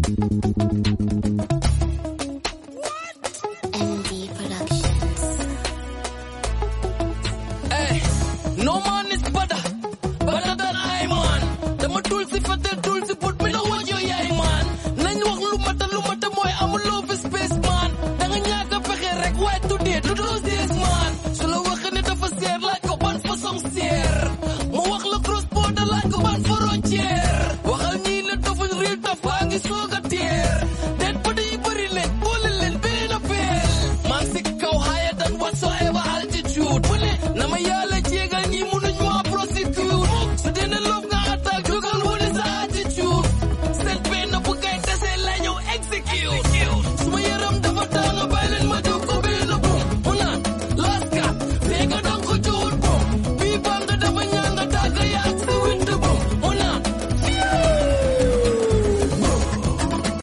No man is better than I man. Dama tulsi fatel tulsi put me no what you yay man. Nañ wax lu mata moy amul love space man. Da nga ñaka fexé rek way today du dos this man. Su la wax ne dafa seer laaj ko ban façon seer. Mo wax la cross border laaj ko ban frontière. Waxal ñi la dafa real dafa ngi soga